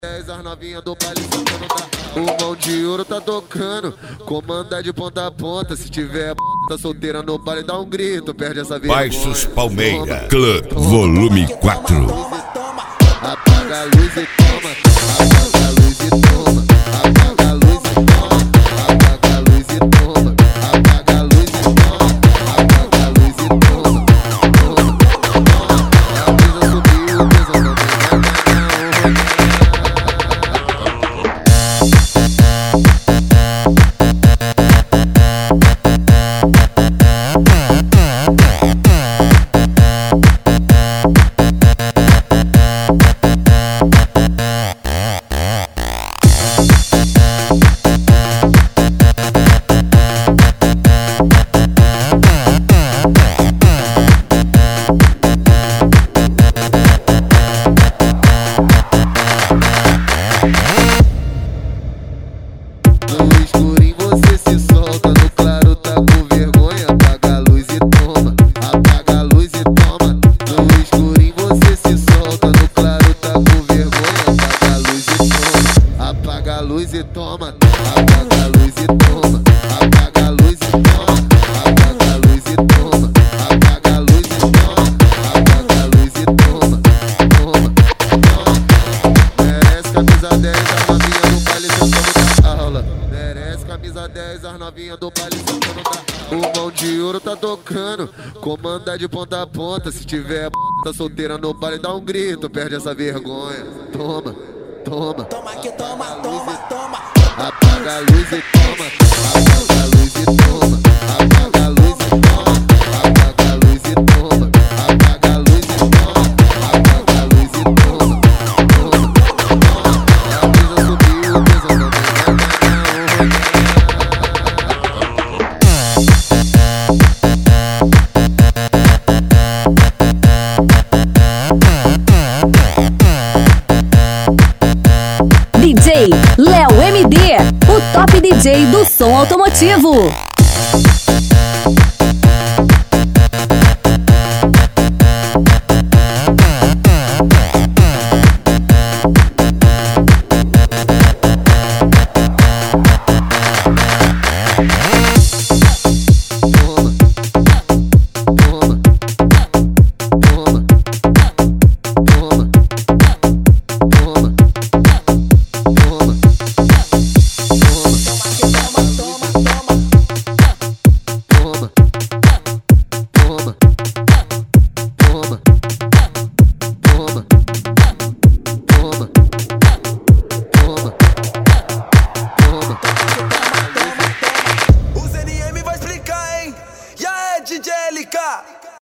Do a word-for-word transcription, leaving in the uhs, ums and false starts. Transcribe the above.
dez, as novinhas do baile sentando da... O mão de ouro tá tocando, comanda de ponta a ponta. Se tiver tá solteira no baile, dá um grito, perde essa vergonha. Baixos Palmeira Club, volume quatro. Apaga a luz e toma, apaga a luz e toma, apaga a luz e toma, apaga a luz e toma, apaga a luz e toma, apaga a luz e toma, toma, toma. A brisa subiu, o peso não no escurinho você se solta, no claro tá com vergonha. Apaga a luz e toma, apaga a luz e toma. No escurinho você se solta, no claro tá com vergonha. Apaga a luz e toma, apaga a luz e toma, apaga a luz e toma, apaga a luz e toma, apaga a luz e toma, apaga a luz e toma, apaga a luz e toma, toma, toma. Merece camisa dez, a novinha no baile sentando na aula. Merece camisa dez, as novinhas do baile sentando na... O mão de ouro tá tocando, comanda de ponta a ponta. Se tiver tá solteira no baile, dá um grito, perde essa vergonha. Toma, toma. Toma que toma, toma, toma. Apaga a luz e toma, apaga a luz e toma, apaga a luz e toma, apaga a luz e toma, apaga a luz e toma, apaga a luz e toma, toma, toma. A brisa subiu, o peso não D J Léo M D, o top D J do som automotivo. Os N M vai explicar, hein? E aí, D J L K?